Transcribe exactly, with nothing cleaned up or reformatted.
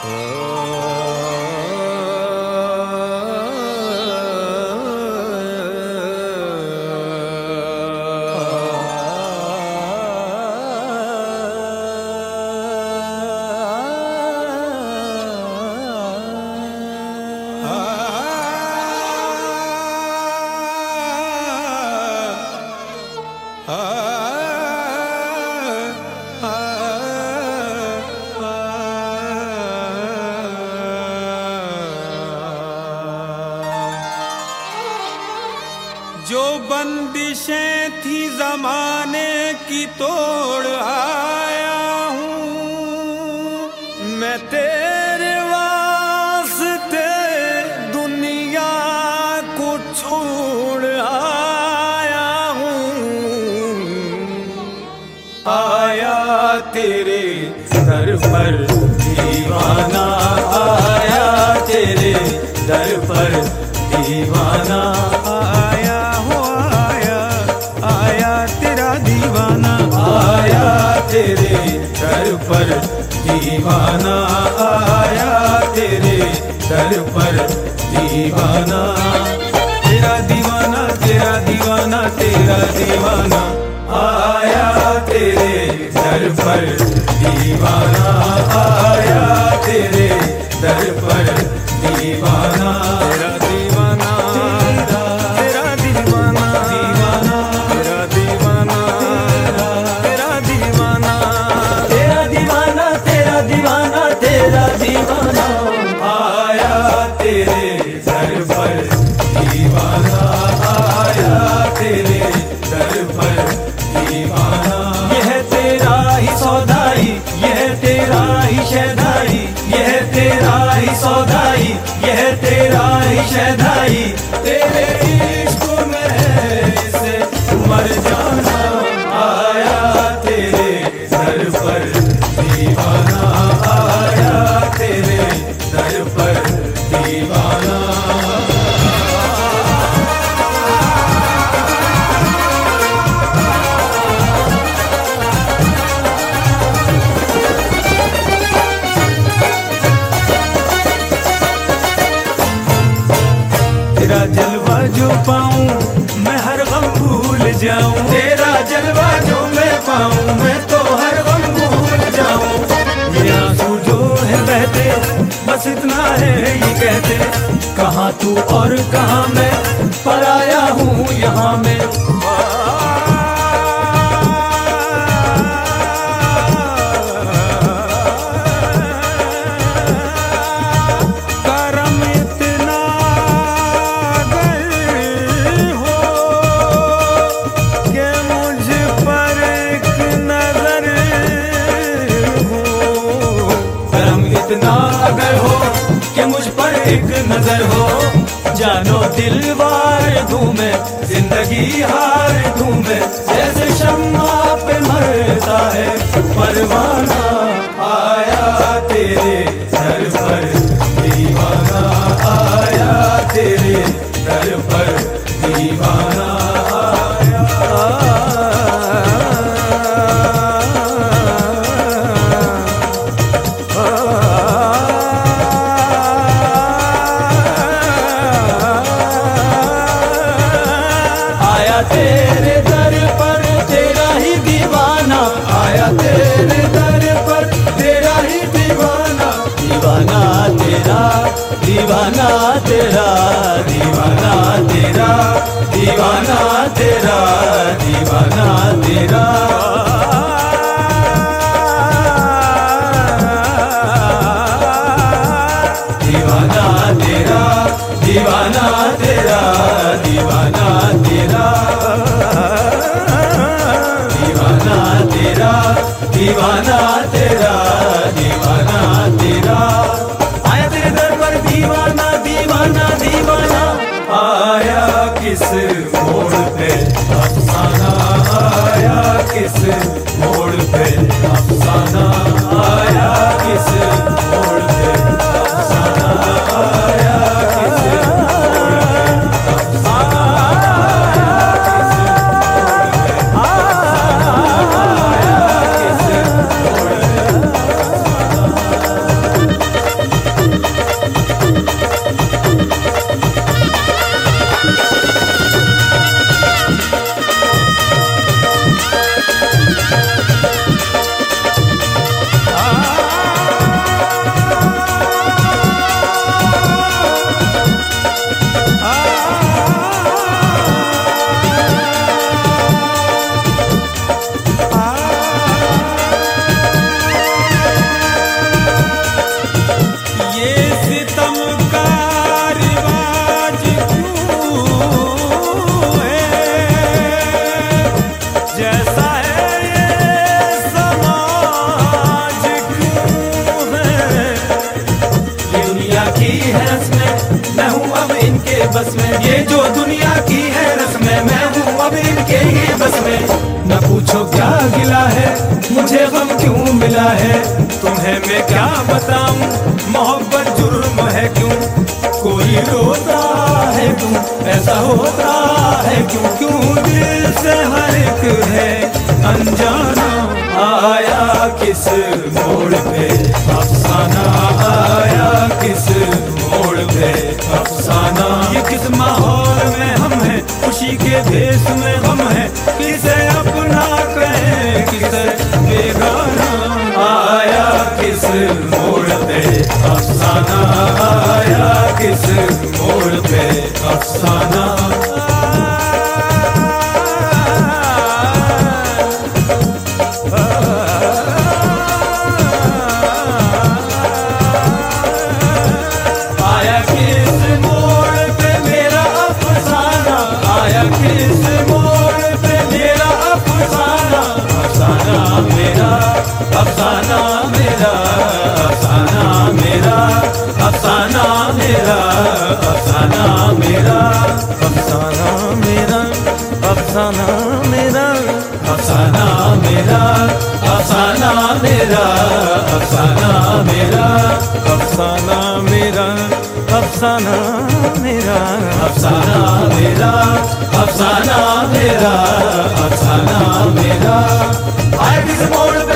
जो बंदिशें थी जमाने की तोड़ आया हूँ मैं तेरे वास्ते दुनिया को छोड़ आया हूँ। आया तेरे दर पर दीवाना, आया तेरे दर पर दीवाना, आया हो आया, आया तेरा दीवाना, आया तेरे दर पर दीवाना, आया तेरे दर पर दीवाना। तेरा दीवाना तेरा दीवाना तेरा दीवाना, आया तेरे दर पर दीवाना, आया तेरे दर पर दीवाना। तेरा दीवाना तेरा दीवाना दीवाना, तेरा दीवाना तेरा दीवाना, तेरा दीवाना तेरा दीवाना तेरा दीवाना, आया तेरे दर पर दीवाना, आया तेरे दर पर दीवाना। यह तेरा ही सौदाई, यह तेरा ही शहदाई, यह तेरा ही सौदाई, यह तेरा ही शहदाई। तेरे इश्क में से मर जाना, आया तेरे दर पर दीवाना, आया तेरे दर पर दीवाना। तेरा जलवा जो पाऊं मैं हर गम भूल जाऊं, तेरा जलवा जो मैं पाऊं मैं तो हर गम भूल जाऊं। ये आंसू जो है बहते बस इतना है ये कहते, कहाँ तू और कहाँ मैं, पराया हूँ यहाँ मैं। इतना अगर हो कि मुझ पर एक नजर हो, जानो दिल वार दूं मैं, जिंदगी हार दूं मैं। जैसे शम्मा पे मरता है परवाना, आया तेरे दर पर दीवाना, आया तेरे दर पर दीवाना, आया। तेरे दर पर तेरा ही दीवाना, आया तेरे दर पर तेरा ही दीवाना, दीवाना तेरा दीवाना तेरा दीवाना तेरा दीवाना तेरा दीवाना तेरा। दीवाना तेरा दीवाना तेरा दीवाना तेरा, दीवाना तेरा दीवाना तेरा दीवाना तेरा। आया तेरे दर पर दीवाना दीवाना दीवाना, आया किस मोड़ पे अफसाना, आया किस बस में। ये जो दुनिया की है रस्में, मैं हूँ अब इनके ही बस में। न पूछो क्या गिला है, मुझे गम क्यों मिला है, तुम्हें मैं क्या बताऊं, मोहब्बत जुर्म है क्यों, कोई रोता है क्यों, ऐसा होता है क्यों, क्यों दिल से हर एक है अनजाना। आया किस मोड़ पे अफसाना, आया किस मोड़ पे अफसाना। ये किस माहौल में हम हैं, खुशी के भेष में हम हैं, किसे अपना कहें किसे बेगाना। आया किस मोड़ पे अफसाना, आया किस मोड़ पे अफसाना। आया किस मोड़ पे मेरा अफसाना, आया किस मोड़ पे मेरा अफसाना। अफसाना मेरा, अफसाना मेरा, अफसाना मेरा, अफसाना मेरा, अफसाना मेरा, अफसाना मेरा, अफसाना मेरा, अफसाना मेरा, अफसाना मेरा, अफसाना मेरा, अफसाना मेरा, अफसाना मेरा, अफसाना मेरा, अफसाना मेरा, अफसाना मेरा। आया किस मोड़